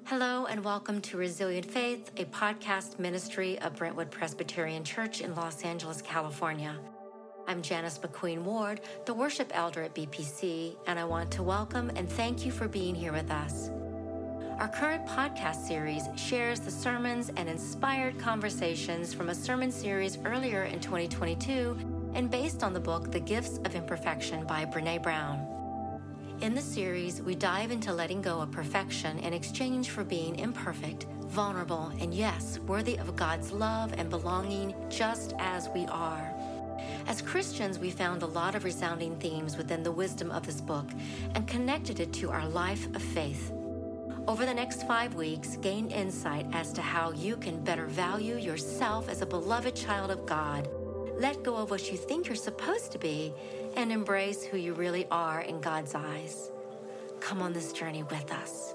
Hello and welcome to Resilient Faith, a podcast ministry of Brentwood Presbyterian Church in Los Angeles, California. I'm Janice McQueen Ward, the worship elder at BPC, and I want to welcome and thank you for being here with us. Our current podcast series shares the sermons and inspired conversations from a sermon series earlier in 2022 and based on the book The Gifts of Imperfection by Brené Brown. In the series, we dive into letting go of perfection in exchange for being imperfect, vulnerable, and yes, worthy of God's love and belonging just as we are. As Christians, we found a lot of resounding themes within the wisdom of this book and connected it to our life of faith. Over the next 5 weeks, gain insight as to how you can better value yourself as a beloved child of God, let go of what you think you're supposed to be, and embrace who you really are in God's eyes. Come on this journey with us.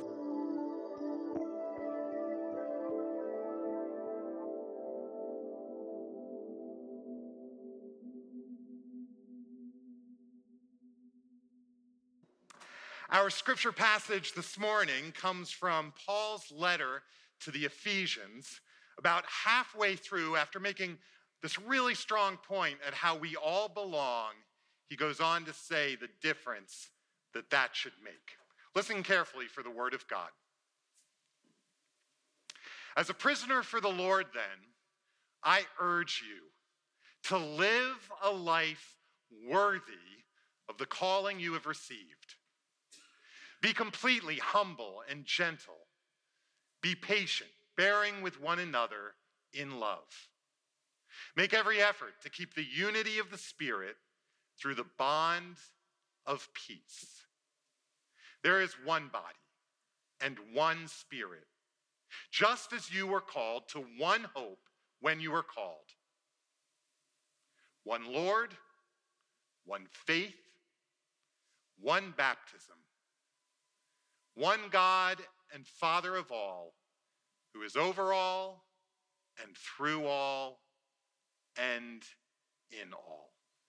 Our scripture passage this morning comes from Paul's letter to the Ephesians, about halfway through, after making this really strong point at how we all belong. He goes on to say the difference that should make. Listen carefully for the word of God. As a prisoner for the Lord, then, I urge you to live a life worthy of the calling you have received. Be completely humble and gentle. Be patient, bearing with one another in love. Make every effort to keep the unity of the Spirit through the bond of peace. There is one body and one Spirit, just as you were called to one hope when you were called. One Lord, one faith, one baptism, one God and Father of all, who is over all and through all and in all.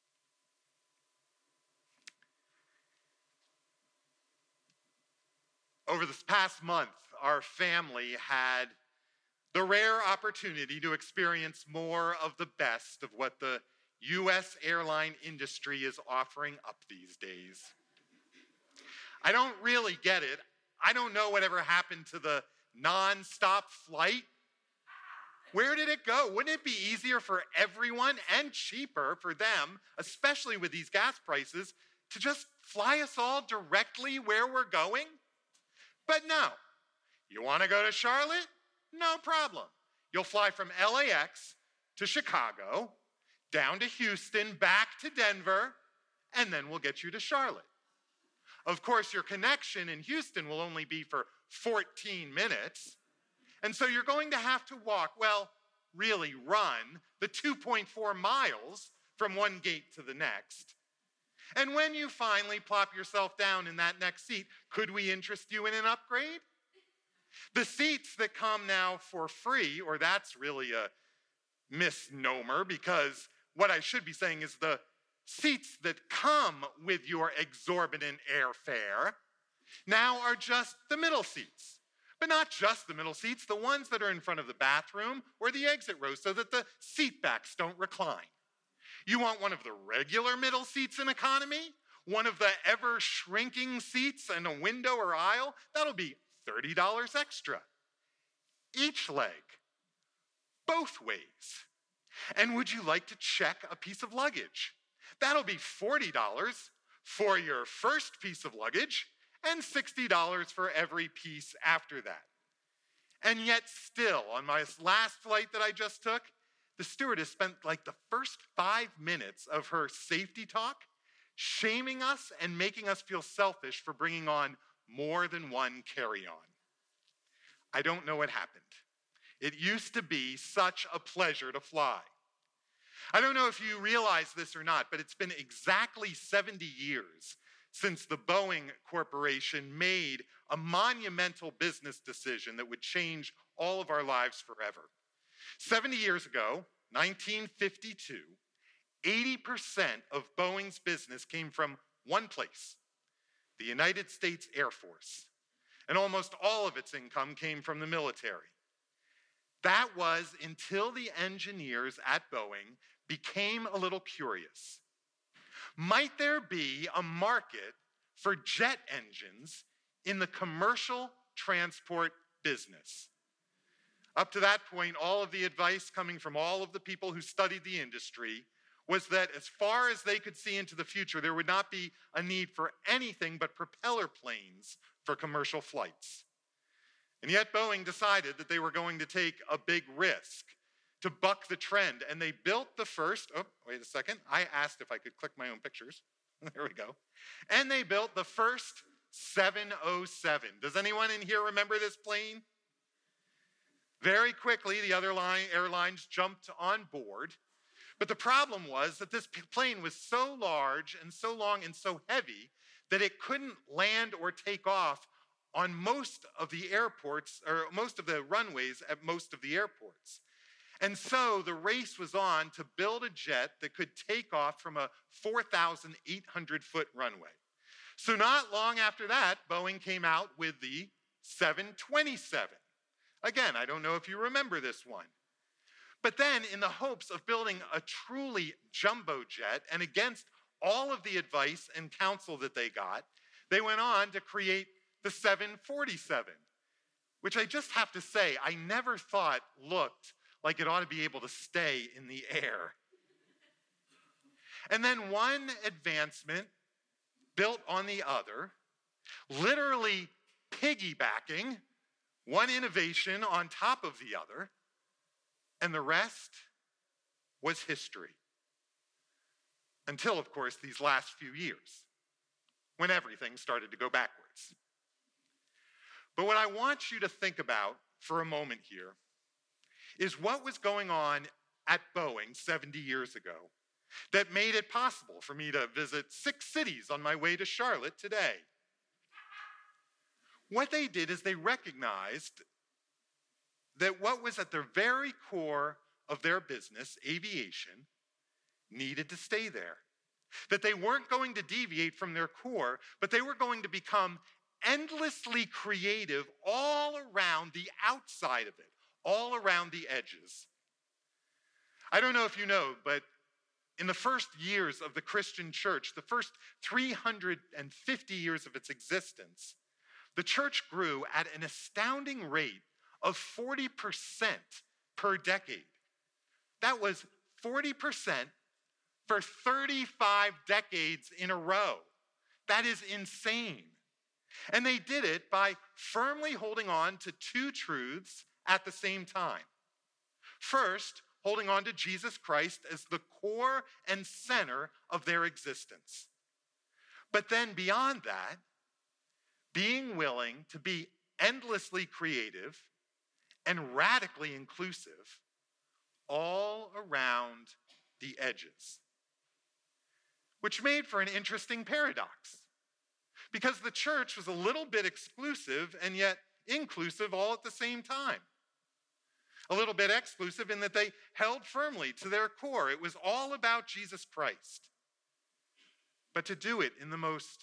Over this past month, our family had the rare opportunity to experience more of the best of what the U.S. airline industry is offering up these days. I don't really get it. I don't know whatever happened to the non-stop flight. Where did it go? Wouldn't it be easier for everyone and cheaper for them, especially with these gas prices, to just fly us all directly where we're going? But no. You want to go to Charlotte? No problem. You'll fly from LAX to Chicago, down to Houston, back to Denver, and then we'll get you to Charlotte. Of course, your connection in Houston will only be for 14 minutes. And so you're going to have to walk, well, really run, the 2.4 miles from one gate to the next. And when you finally plop yourself down in that next seat, could we interest you in an upgrade? The seats that come now for free, or that's really a misnomer, because what I should be saying is the seats that come with your exorbitant airfare now are just the middle seats. But not just the middle seats, the ones that are in front of the bathroom or the exit row so that the seat backs don't recline. You want one of the regular middle seats in economy? One of the ever-shrinking seats in a window or aisle? That'll be $30 extra. Each leg, both ways. And would you like to check a piece of luggage? That'll be $40 for your first piece of luggage and $60 for every piece after that. And yet still, on my last flight that I just took, the stewardess spent like the first 5 minutes of her safety talk shaming us and making us feel selfish for bringing on more than one carry-on. I don't know what happened. It used to be such a pleasure to fly. I don't know if you realize this or not, but it's been exactly 70 years since the Boeing Corporation made a monumental business decision that would change all of our lives forever. 70 years ago, 1952, 80% of Boeing's business came from one place, the United States Air Force. and almost all of its income came from the military. That was until the engineers at Boeing became a little curious. Might there be a market for jet engines in the commercial transport business? Up to that point, all of the advice coming from all of the people who studied the industry was that as far as they could see into the future, there would not be a need for anything but propeller planes for commercial flights. And yet Boeing decided that they were going to take a big risk to buck the trend, and they built the first, wait a second, I asked if I could click my own pictures. There we go. And they built the first 707. Does anyone in here remember this plane? Very quickly, the other airlines jumped on board. But the problem was that this plane was so large and so long and so heavy that it couldn't land or take off on most of the airports, or most of the runways at most of the airports. And so the race was on to build a jet that could take off from a 4,800-foot runway. So not long after that, Boeing came out with the 727. Again, I don't know if you remember this one. But then, in the hopes of building a truly jumbo jet, and against all of the advice and counsel that they got, they went on to create the 747, which I just have to say, I never thought looked like it ought to be able to stay in the air. And then one advancement built on the other, literally piggybacking one innovation on top of the other, and the rest was history. Until, of course, these last few years, when everything started to go backwards. But what I want you to think about for a moment here is what was going on at Boeing 70 years ago that made it possible for me to visit 6 cities on my way to Charlotte today. What they did is they recognized that what was at the very core of their business, aviation, needed to stay there. That they weren't going to deviate from their core, but they were going to become endlessly creative all around the outside of it, all around the edges. I don't know if you know, but in the first years of the Christian church, the first 350 years of its existence, the church grew at an astounding rate of 40% per decade. That was 40% for 35 decades in a row. That is insane. And they did it by firmly holding on to 2 truths at the same time. First, holding on to Jesus Christ as the core and center of their existence. But then beyond that, being willing to be endlessly creative and radically inclusive all around the edges. Which made for an interesting paradox, because the church was a little bit exclusive and yet inclusive all at the same time. A little bit exclusive in that they held firmly to their core. It was all about Jesus Christ. But to do it in the most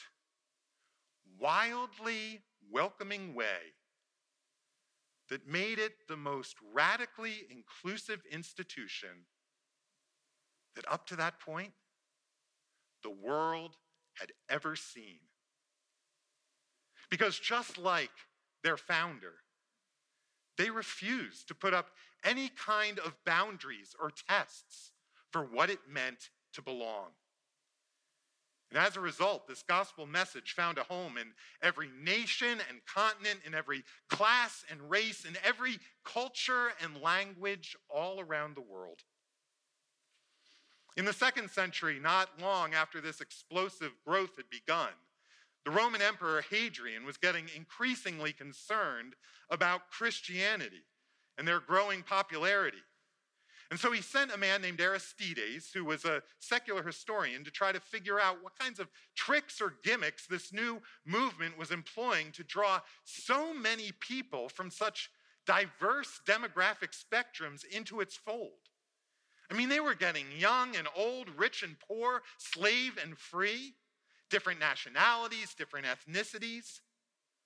wildly welcoming way that made it the most radically inclusive institution that up to that point the world had ever seen. Because just like their founder, they refused to put up any kind of boundaries or tests for what it meant to belong. And as a result, this gospel message found a home in every nation and continent, in every class and race, in every culture and language all around the world. In the 2nd century, not long after this explosive growth had begun, the Roman Emperor Hadrian was getting increasingly concerned about Christianity and their growing popularity. And so he sent a man named Aristides, who was a secular historian, to try to figure out what kinds of tricks or gimmicks this new movement was employing to draw so many people from such diverse demographic spectrums into its fold. I mean, they were getting young and old, rich and poor, slave and free, different nationalities, different ethnicities.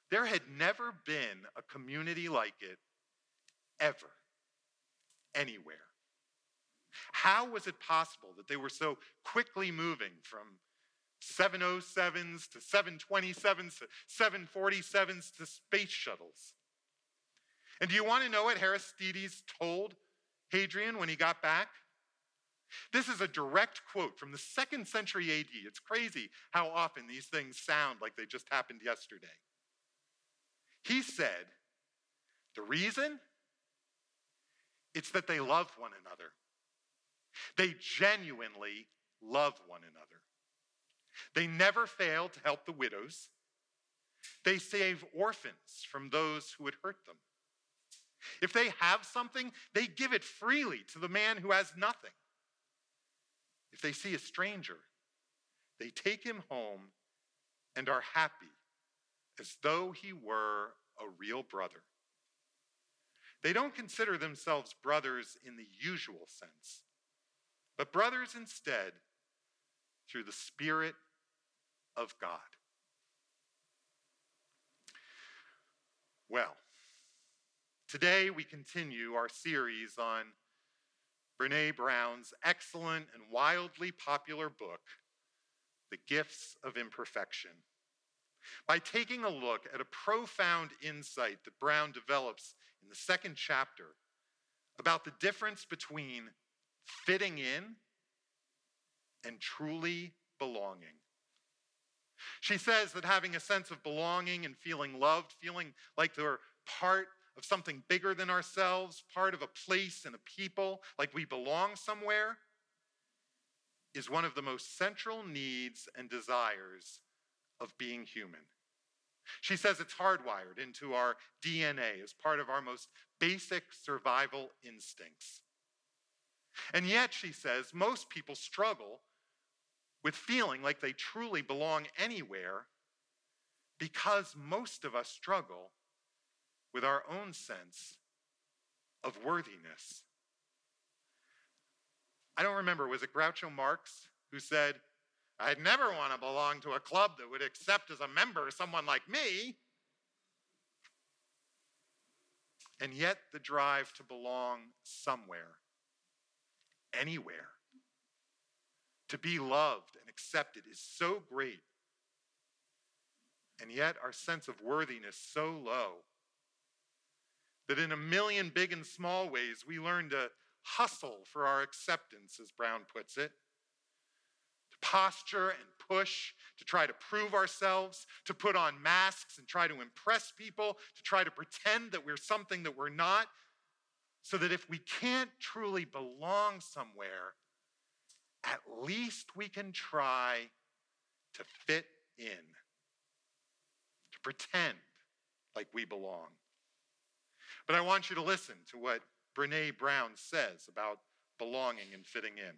There had never been a community like it ever, anywhere. How was it possible that they were so quickly moving from 707s to 727s to 747s to space shuttles? And do you want to know what Aristides told Hadrian when he got back? This is a direct quote from the 2nd century AD. It's crazy how often these things sound like they just happened yesterday. He said, the reason? It's that they love one another. They genuinely love one another. They never fail to help the widows. They save orphans from those who would hurt them. If they have something, they give it freely to the man who has nothing. If they see a stranger, they take him home and are happy as though he were a real brother. They don't consider themselves brothers in the usual sense, but brothers instead through the Spirit of God. Well, today we continue our series on Brené Brown's excellent and wildly popular book, The Gifts of Imperfection. By taking a look at a profound insight that Brown develops in the 2nd chapter about the difference between fitting in and truly belonging. She says that having a sense of belonging and feeling loved, feeling like they're part of something bigger than ourselves, part of a place and a people, like we belong somewhere, is one of the most central needs and desires of being human. She says it's hardwired into our DNA as part of our most basic survival instincts. And yet, she says, most people struggle with feeling like they truly belong anywhere because most of us struggle with our own sense of worthiness. I don't remember, was it Groucho Marx who said, I'd never want to belong to a club that would accept as a member someone like me. And yet the drive to belong somewhere, anywhere, to be loved and accepted is so great. And yet our sense of worthiness so low that in a million big and small ways we learn to hustle for our acceptance, as Brown puts it. To posture and push, to try to prove ourselves, to put on masks and try to impress people, to try to pretend that we're something that we're not, so that if we can't truly belong somewhere, at least we can try to fit in, to pretend like we belong. But I want you to listen to what Brené Brown says about belonging and fitting in.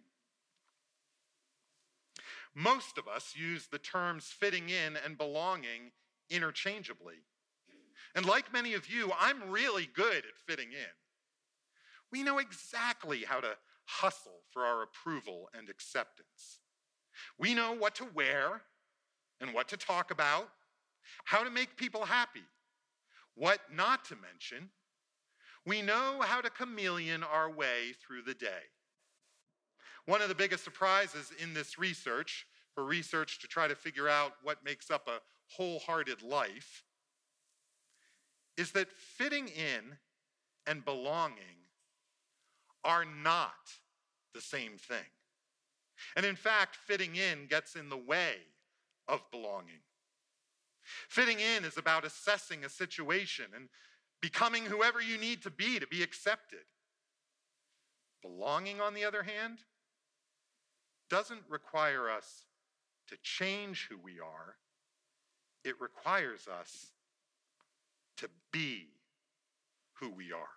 Most of us use the terms fitting in and belonging interchangeably. And like many of you, I'm really good at fitting in. We know exactly how to hustle for our approval and acceptance. We know what to wear and what to talk about, how to make people happy, what not to mention. We know how to chameleon our way through the day. One of the biggest surprises in this research, for research to try to figure out what makes up a wholehearted life, is that fitting in and belonging are not the same thing. And in fact, fitting in gets in the way of belonging. Fitting in is about assessing a situation and becoming whoever you need to be accepted. Belonging, on the other hand, doesn't require us to change who we are. It requires us to be who we are.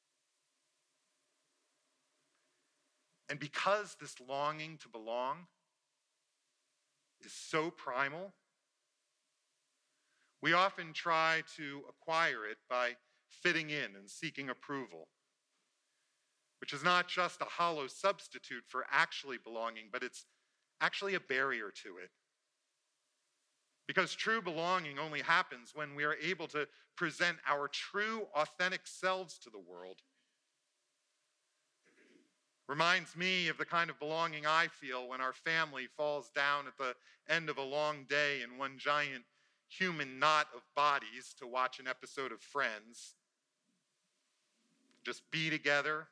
And because this longing to belong is so primal, we often try to acquire it by fitting in and seeking approval, which is not just a hollow substitute for actually belonging, but it's actually a barrier to it. Because true belonging only happens when we are able to present our true, authentic selves to the world. Reminds me of the kind of belonging I feel when our family falls down at the end of a long day in one giant human knot of bodies to watch an episode of Friends. Just be together,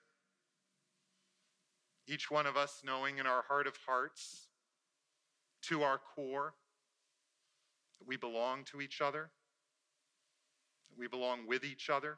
each one of us knowing in our heart of hearts, to our core, that we belong to each other, that we belong with each other.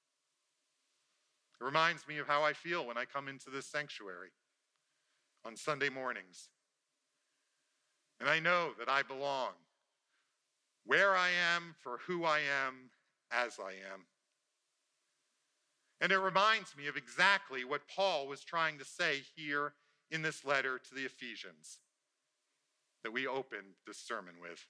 It reminds me of how I feel when I come into this sanctuary on Sunday mornings. And I know that I belong where I am, for who I am, as I am. And it reminds me of exactly what Paul was trying to say here in this letter to the Ephesians that we opened this sermon with.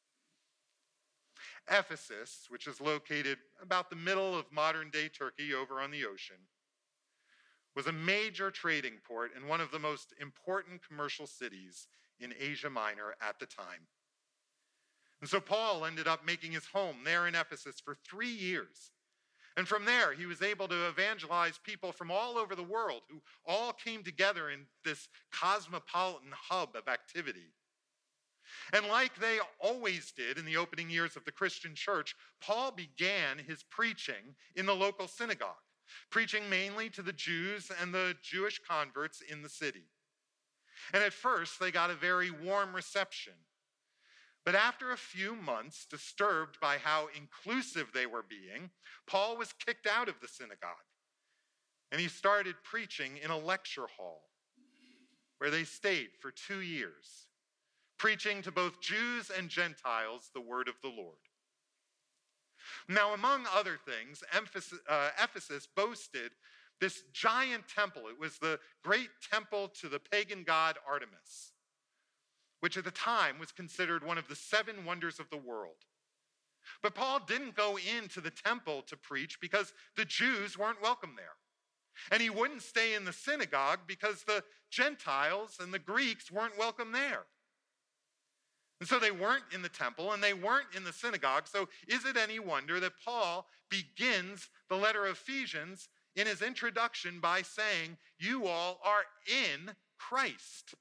Ephesus, which is located about the middle of modern-day Turkey over on the ocean, was a major trading port and one of the most important commercial cities in Asia Minor at the time. And so Paul ended up making his home there in Ephesus for 3 years. And from there, he was able to evangelize people from all over the world who all came together in this cosmopolitan hub of activity. And like they always did in the opening years of the Christian church, Paul began his preaching in the local synagogue, preaching mainly to the Jews and the Jewish converts in the city. And at first, they got a very warm reception. But after a few months, disturbed by how inclusive they were being, Paul was kicked out of the synagogue. And he started preaching in a lecture hall where they stayed for 2 years, preaching to both Jews and Gentiles the word of the Lord. Now, among other things, Ephesus boasted this giant temple. It was the great temple to the pagan god Artemis, which at the time was considered one of the 7 wonders of the world. But Paul didn't go into the temple to preach because the Jews weren't welcome there. And he wouldn't stay in the synagogue because the Gentiles and the Greeks weren't welcome there. And so they weren't in the temple and they weren't in the synagogue. So is it any wonder that Paul begins the letter of Ephesians in his introduction by saying, you all are in Christ?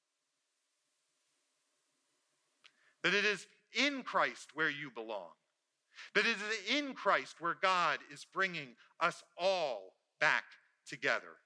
That it is in Christ where you belong. That it is in Christ where God is bringing us all back together.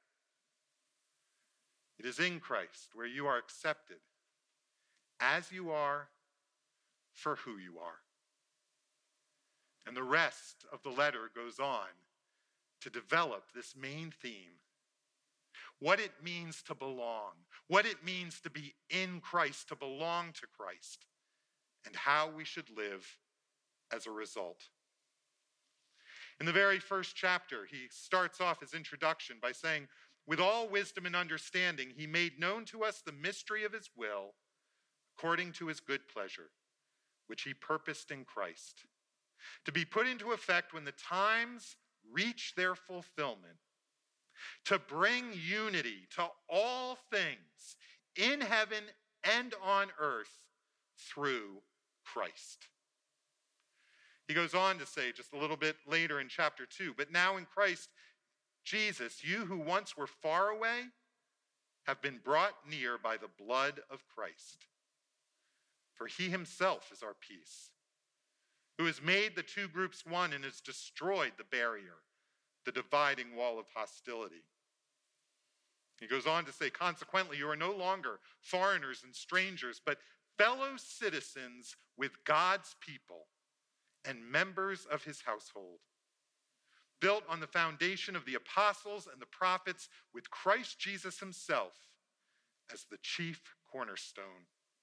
It is in Christ where you are accepted as you are, for who you are. And the rest of the letter goes on to develop this main theme. What it means to belong, what it means to be in Christ, to belong to Christ, and how we should live as a result. In the very first chapter, he starts off his introduction by saying, with all wisdom and understanding, he made known to us the mystery of his will, according to his good pleasure, which he purposed in Christ, to be put into effect when the times reach their fulfillment, to bring unity to all things in heaven and on earth through Christ. He goes on to say just a little bit later in chapter 2, but now in Christ Jesus, you who once were far away have been brought near by the blood of Christ. For he himself is our peace, who has made the 2 groups one and has destroyed the barrier, the dividing wall of hostility. He goes on to say, consequently, you are no longer foreigners and strangers, but fellow citizens with God's people and members of his household, built on the foundation of the apostles and the prophets, with Christ Jesus himself as the chief cornerstone.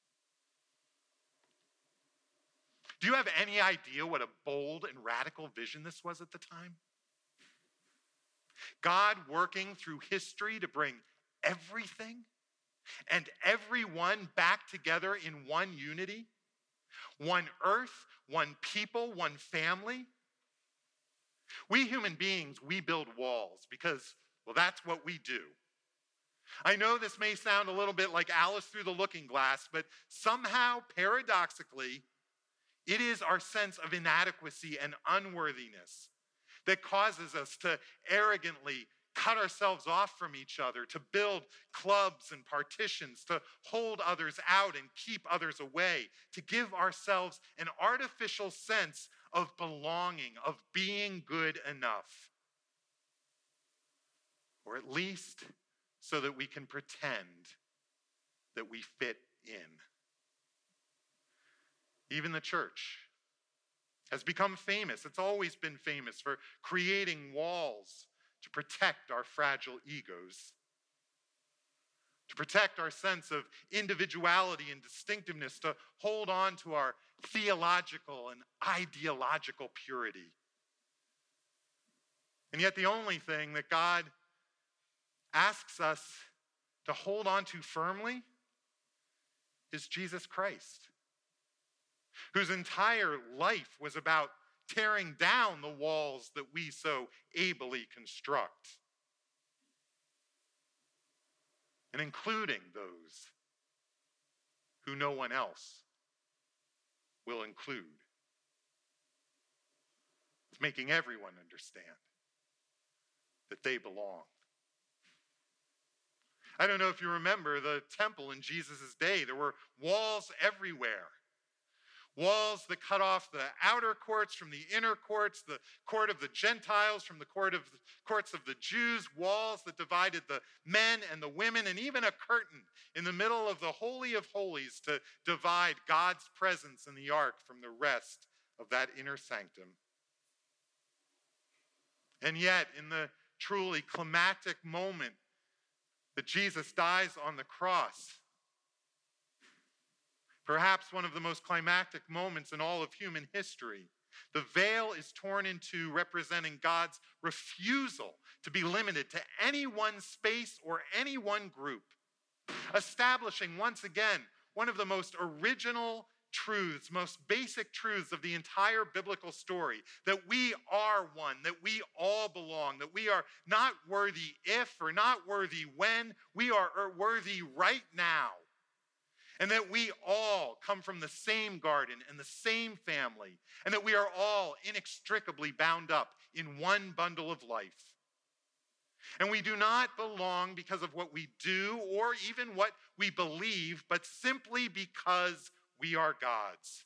Do you have any idea what a bold and radical vision this was at the time? God working through history to bring everything and everyone back together in one unity, one earth, one people, one family. We human beings, we build walls because, well, that's what we do. I know this may sound a little bit like Alice through the Looking Glass, but somehow, paradoxically, It is our sense of inadequacy and unworthiness that causes us to arrogantly cut ourselves off from each other, to build clubs and partitions, to hold others out and keep others away, to give ourselves an artificial sense of belonging, of being good enough. Or at least so that we can pretend that we fit in. Even the church has become famous. It's always been famous for creating walls to protect our fragile egos, to protect our sense of individuality and distinctiveness, to hold on to our theological and ideological purity. And yet the only thing that God asks us to hold on to firmly is Jesus Christ, whose entire life was about tearing down the walls that we so ably construct, and including those who no one else will include. It's making everyone understand that they belong. I don't know if you remember the temple in Jesus' day. There were walls everywhere. Walls that cut off the outer courts from the inner courts, the court of the Gentiles from the courts of the Jews, walls that divided the men and the women, and even a curtain in the middle of the Holy of Holies to divide God's presence in the ark from the rest of that inner sanctum. And yet, in the truly climactic moment that Jesus dies on the cross, perhaps one of the most climactic moments in all of human history, the veil is torn in two, representing God's refusal to be limited to any one space or any one group, establishing once again one of the most original truths, most basic truths of the entire biblical story, that we are one, that we all belong, that we are not worthy if or not worthy when, we are worthy right now. And that we all come from the same garden and the same family, and that we are all inextricably bound up in one bundle of life. And we do not belong because of what we do or even what we believe, but simply because we are God's.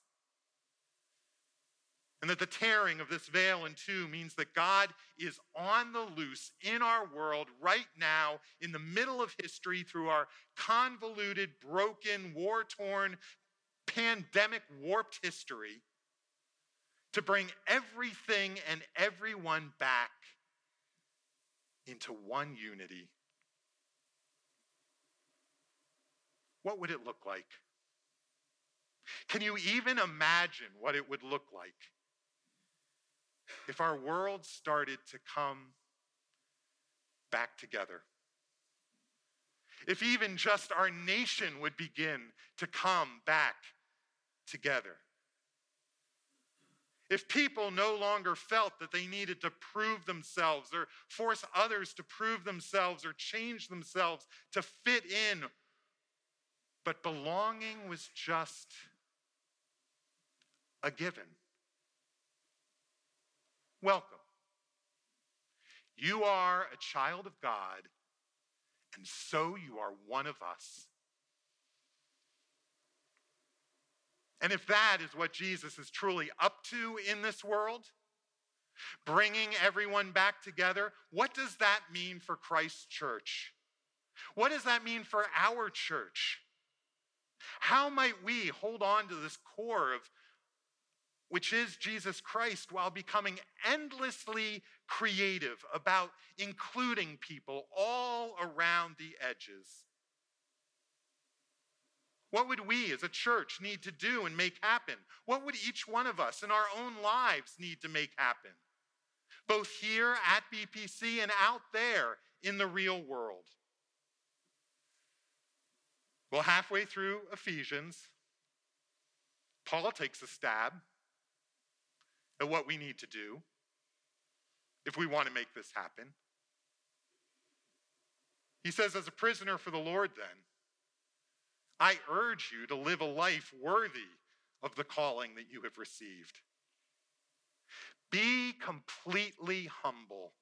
And that the tearing of this veil in two means that God is on the loose in our world right now, in the middle of history, through our convoluted, broken, war-torn, pandemic-warped history, to bring everything and everyone back into one unity. What would it look like? Can you even imagine what it would look like if our world started to come back together? If even just our nation would begin to come back together? If people no longer felt that they needed to prove themselves or force others to prove themselves or change themselves to fit in, but belonging was just a given. Welcome. You are a child of God, and so you are one of us. And if that is what Jesus is truly up to in this world, bringing everyone back together, what does that mean for Christ's church? What does that mean for our church? How might we hold on to this core of which is Jesus Christ, while becoming endlessly creative about including people all around the edges? What would we as a church need to do and make happen? What would each one of us in our own lives need to make happen? Both here at BPC and out there in the real world. Well, halfway through Ephesians, Paul takes a stab at what we need to do if we want to make this happen. He says, as a prisoner for the Lord then, I urge you to live a life worthy of the calling that you have received. Be completely humble.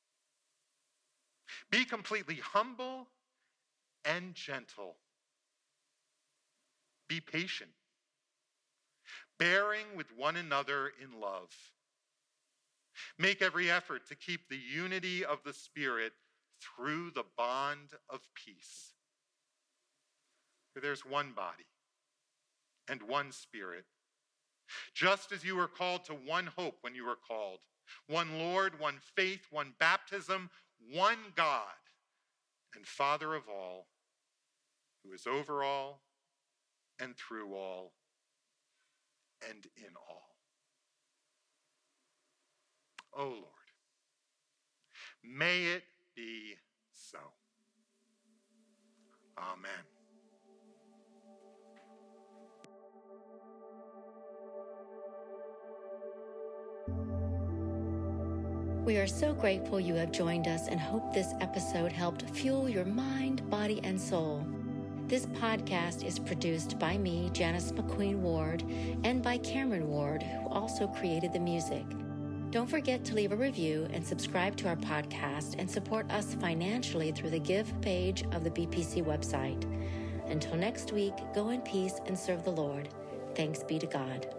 Be completely humble and gentle. Be patient, bearing with one another in love. Make every effort to keep the unity of the Spirit through the bond of peace. For there's one body and one Spirit, just as you were called to one hope when you were called, one Lord, one faith, one baptism, one God and Father of all, who is over all and through all and in all. O Lord, may it be so. Amen. We are so grateful you have joined us and hope this episode helped fuel your mind, body, and soul. This podcast is produced by me, Janice McQueen Ward, and by Cameron Ward, who also created the music. Don't forget to leave a review and subscribe to our podcast and support us financially through the Give page of the BPC website. Until next week, go in peace and serve the Lord. Thanks be to God.